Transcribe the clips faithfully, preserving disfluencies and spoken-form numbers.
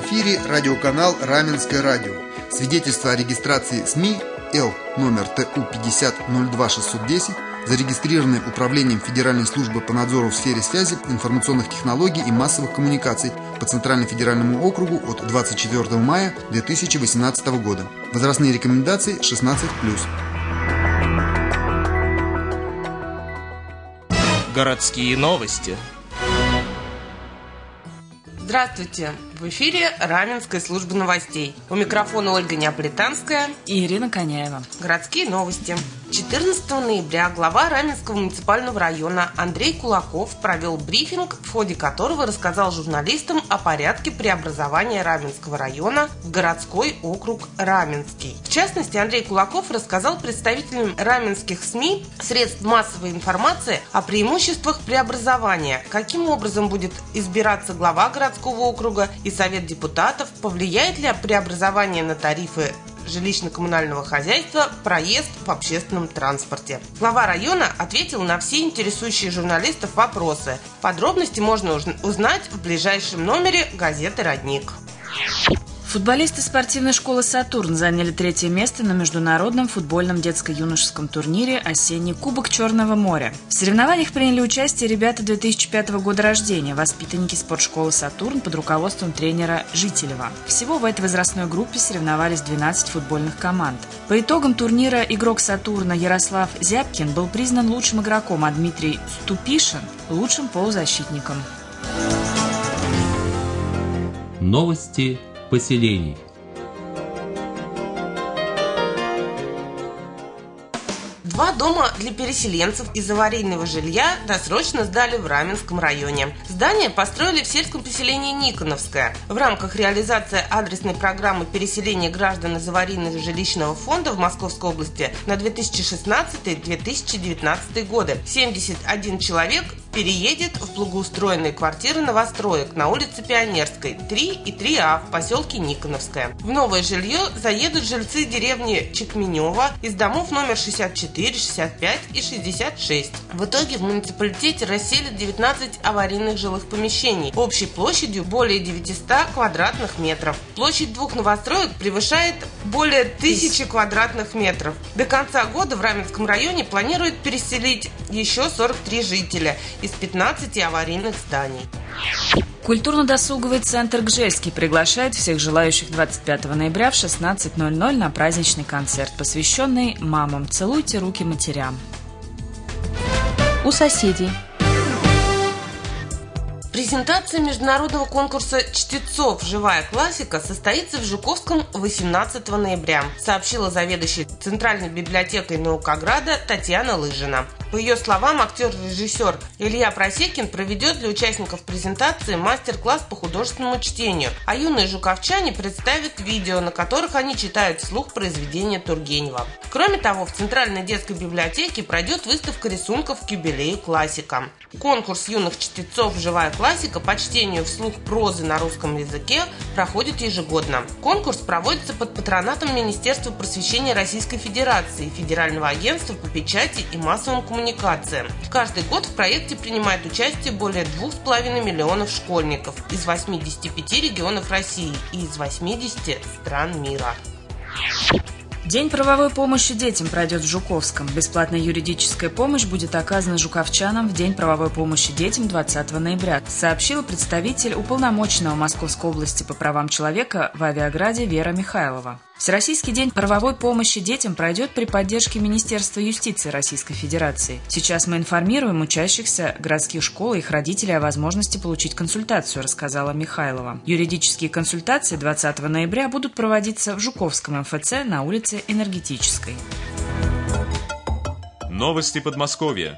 В эфире радиоканал «Раменское радио». Свидетельство о регистрации СМИ Л номер Т У пятьдесят ноль два шестьсот десять, зарегистрированное Управлением Федеральной службы по надзору в сфере связи, информационных технологий и массовых коммуникаций по Центральному федеральному округу от двадцать четвёртого мая две тысячи восемнадцатого года. Возрастные рекомендации шестнадцать плюс. Городские новости. Здравствуйте! В эфире Раменской службы новостей. У микрофона Ольга Неаполитанская и Ирина Коняева. Городские новости. четырнадцатого ноября глава Раменского муниципального района Андрей Кулаков провел брифинг, в ходе которого рассказал журналистам о порядке преобразования Раменского района в городской округ Раменский. В частности, Андрей Кулаков рассказал представителям раменских СМИ, средств массовой информации о преимуществах преобразования, каким образом будет избираться глава городского округа и Совет депутатов, повлияет ли преобразование на тарифы жилищно-коммунального хозяйства, проезд в общественном транспорте. Глава района ответил на все интересующие журналистов вопросы. Подробности можно узнать в ближайшем номере газеты «Родник». Футболисты спортивной школы «Сатурн» заняли третье место на международном футбольном детско-юношеском турнире «Осенний кубок Черного моря». В соревнованиях приняли участие ребята две тысячи пятого года рождения, воспитанники спортшколы «Сатурн» под руководством тренера Жителева. Всего в этой возрастной группе соревновались двенадцать футбольных команд. По итогам турнира игрок «Сатурна» Ярослав Зябкин был признан лучшим игроком, а Дмитрий Ступишин – лучшим полузащитником. Новости поселений. Два дома для переселенцев из аварийного жилья досрочно сдали в Раменском районе. Здания построили в сельском поселении Никоновское. В рамках реализации адресной программы переселения граждан из аварийного жилищного фонда в Московской области на две тысячи шестнадцатый — две тысячи девятнадцатый годы семьдесят один человек переедет в благоустроенные квартиры новостроек на улице Пионерской, три и три А в поселке Никоновское. В новое жилье заедут жильцы деревни Чекменева из домов номер шестьдесят четыре, шестьдесят пять и шестьдесят шесть. В итоге в муниципалитете расселят девятнадцать аварийных жилых помещений общей площадью более девятьсот квадратных метров. Площадь двух новостроек превышает более тысячи квадратных метров. До конца года в Раменском районе планируют переселить еще сорок три жителя из пятнадцати аварийных зданий. Культурно-досуговый центр «Гжельский» приглашает всех желающих двадцать пятого ноября в шестнадцать ноль ноль на праздничный концерт, посвященный мамам. Целуйте руки матерям. У соседей. Презентация международного конкурса чтецов «Живая классика» состоится в Жуковском восемнадцатого ноября, сообщила заведующая Центральной библиотекой Наукограда Татьяна Лыжина. По ее словам, актер-режиссер Илья Просекин проведет для участников презентации мастер-класс по художественному чтению, а юные жуковчане представят видео, на которых они читают вслух произведения Тургенева. Кроме того, в Центральной детской библиотеке пройдет выставка рисунков к юбилею классика. Конкурс юных чтецов «Живая классика» по чтению вслух прозы на русском языке проходит ежегодно. Конкурс проводится под патронатом Министерства просвещения Российской Федерации и Федерального агентства по печати и массовым коммуникациям. Каждый год в проекте принимает участие более двух с половиной миллионов школьников из восьмидесяти пяти регионов России и из восьмидесяти стран мира. День правовой помощи детям пройдет в Жуковском. Бесплатная юридическая помощь будет оказана жуковчанам в День правовой помощи детям двадцатого ноября, сообщил представитель уполномоченного Московской области по правам человека в Авиаграде Вера Михайлова. Всероссийский день правовой помощи детям пройдет при поддержке Министерства юстиции Российской Федерации. Сейчас мы информируем учащихся городских школ и их родителей о возможности получить консультацию, рассказала Михайлова. Юридические консультации двадцатого ноября будут проводиться в Жуковском эм эф цэ на улице Энергетической. Новости Подмосковья.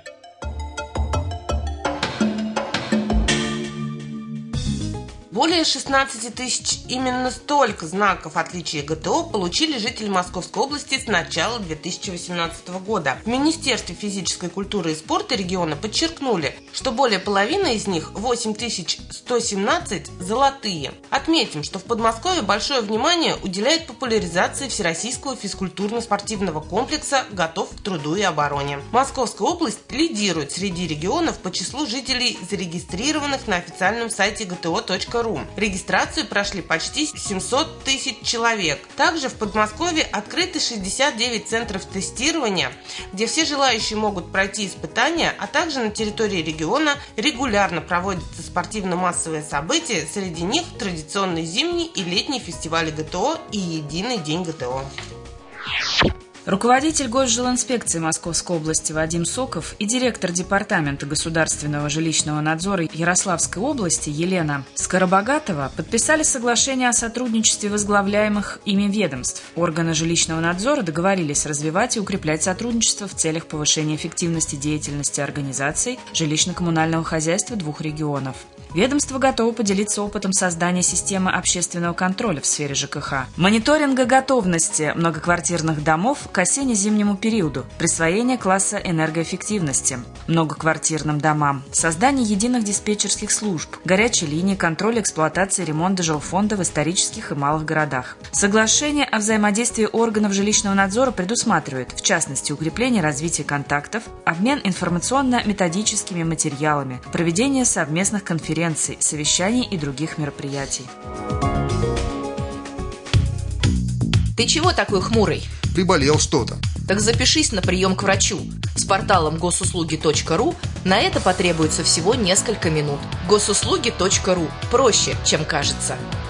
Более шестнадцати тысяч именно столько знаков отличия гэ тэ о получили жители Московской области с начала две тысячи восемнадцатого года. В Министерстве физической культуры и спорта региона подчеркнули, что более половины из них, восемь тысяч сто семнадцать, золотые. Отметим, что в Подмосковье большое внимание уделяет популяризации всероссийского физкультурно-спортивного комплекса «Готов к труду и обороне». Московская область лидирует среди регионов по числу жителей, зарегистрированных на официальном сайте гэ тэ о точка ру. ру. Регистрацию прошли почти семьсот тысяч человек. Также в Подмосковье открыты шестьдесят девять центров тестирования, где все желающие могут пройти испытания, а также на территории региона регулярно проводятся спортивно-массовые события, среди них традиционный зимний и летний фестивали ГТО и единый день ГТО. Руководитель Госжилинспекции Московской области Вадим Соков и директор Департамента государственного жилищного надзора Ярославской области Елена Скоробогатова подписали соглашение о сотрудничестве возглавляемых ими ведомств. Органы жилищного надзора договорились развивать и укреплять сотрудничество в целях повышения эффективности деятельности организаций жилищно-коммунального хозяйства двух регионов. Ведомство готово поделиться опытом создания системы общественного контроля в сфере ЖКХ, мониторинга готовности многоквартирных домов к осенне-зимнему периоду, присвоение класса энергоэффективности многоквартирным домам, создание единых диспетчерских служб, горячей линии, контроля эксплуатации и ремонта жилфонда в исторических и малых городах. Соглашение о взаимодействии органов жилищного надзора предусматривает, в частности, укрепление развития контактов, обмен информационно-методическими материалами, проведение совместных конференций, совещаний и других мероприятий. Ты чего такой хмурый? Приболел что-то. Так запишись на прием к врачу. С порталом госуслуги точка ру на это потребуется всего несколько минут. госуслуги точка ру. Проще, чем кажется.